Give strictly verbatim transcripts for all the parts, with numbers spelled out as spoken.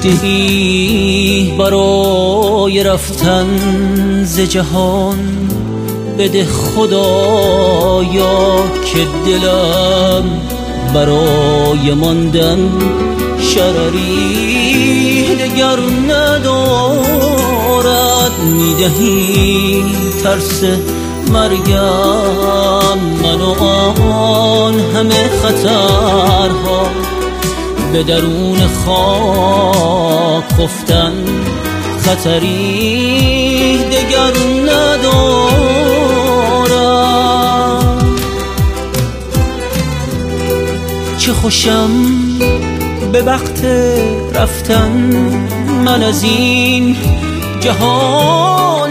مژده‌ای برای رفتن ز جهان بده خدایا که دلم برای ماندن شرری دگر ندارد. میدهی ترس مرگم من و آن همه خطرها به درون خاک خفتن خطری دگر ندارم. چه خوشم به وقت رفتن من از این جهان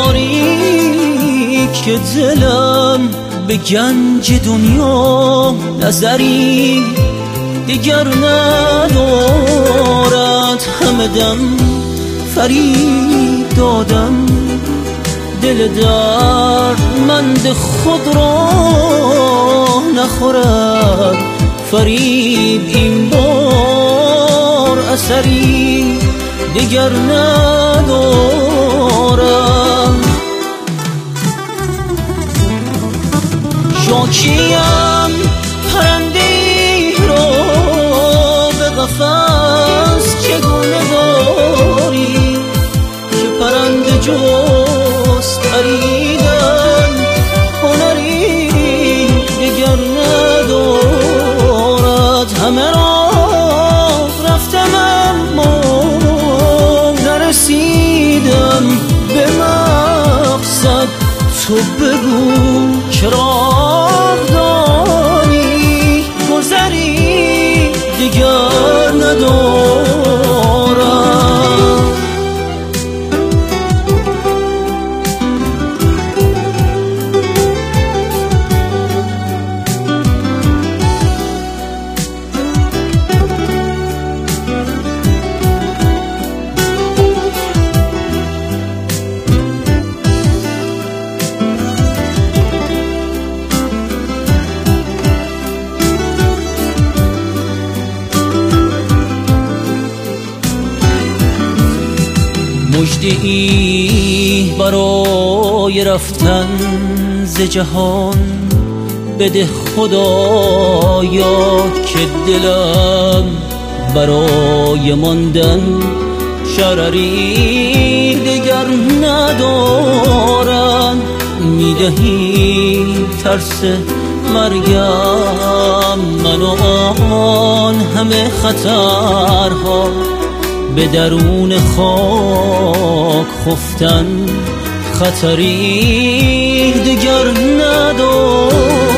تاریک که دلم به گنج دنیا نظری دیگر ندارد. همه دم فریب دادم دل دردمند خود را نخورد فریب این بار اثری دیگر ندارم. شاکیم پرنده‌ای را به قفس چگونه داری که پرنده جست پریدن هنری دیگر ندارد. همه را رفتم اما نرسیدم به مقصد. تو بگو که راه داری گذری دیگر ندارم. مژده‌ای برای رفتن ز جهان بده خدایا که دلم برای ماندن شرری دیگر ندارم. میدهی ترس مرگم من و آن همه خطرها به درون خاک خفتن خطری دیگر ندارم.